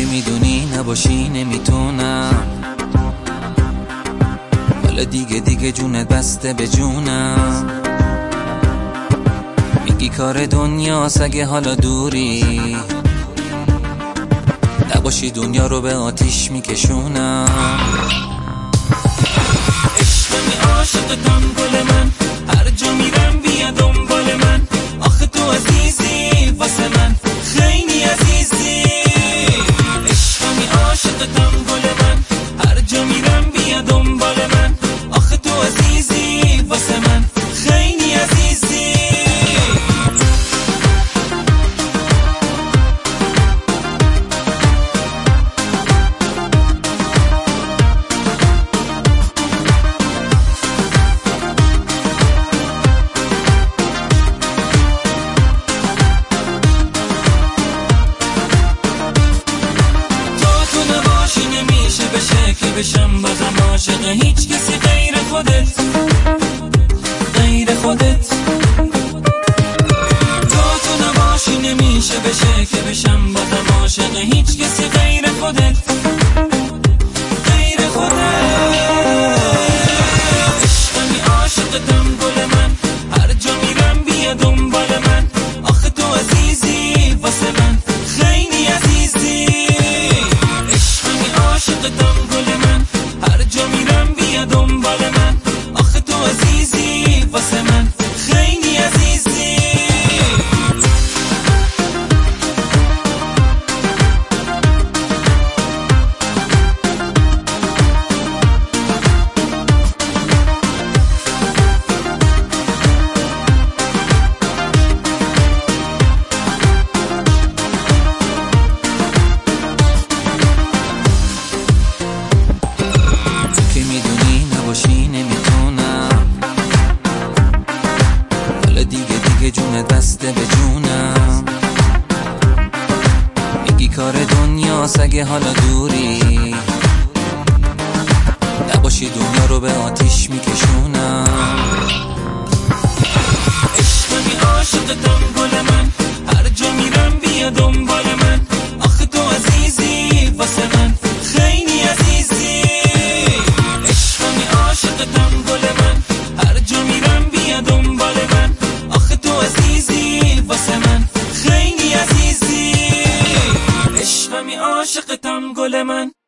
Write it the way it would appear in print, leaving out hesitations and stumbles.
که میدونی نباشی نمیتونم، حالا دیگه جونت بسته به جونم. میگی کار دنیاست اگه حالا دوری، نباشی دنیا رو به آتیش میکشونم. عشقمی عاشقتم گل من، هر جا میرم بیا دنبال من. آخه تو عزیزی واسه من، خیلی عزیزی. عشقمی عاشقتم گل من، هر جا میرم بیا دنبال من. آخه تو عزیزی واسه من، خیلی عزیزی. بشم بازم عاشق هیچ کسی غیر خودت، غیر خودت. تو نباشی نمیشه بشه که بشم بازم عاشق هیچ کسی غیر خودت، غیر خودت. عشقمی عاشقتم گل من، هر جا میرم بیا دنبال من. آخه تو عزیزی واسه من، خیلی عزیزی. عشقمی عاشقتم گل من، هر جا میرم بیا دنبال من. آخه تو عزیزی واسه من، خیلی عزیزی. دیگه جونت بسته به جونم. میگی کار دنیاست اگه حالا دوری، نباشی دنیا رو به آتیش میکشونم. عشقمی عاشقتم گل من، هر جا میرم بیا دنبال من. آخه تو عزیزی واسه من، خیلی عزیزی. عشقمی عاشقتم گل من، هر جا میرم بیا دنبال من. آخه تو عزیزی واسه من، خیلی عزیزی. عشقمی عاشقتم گل من.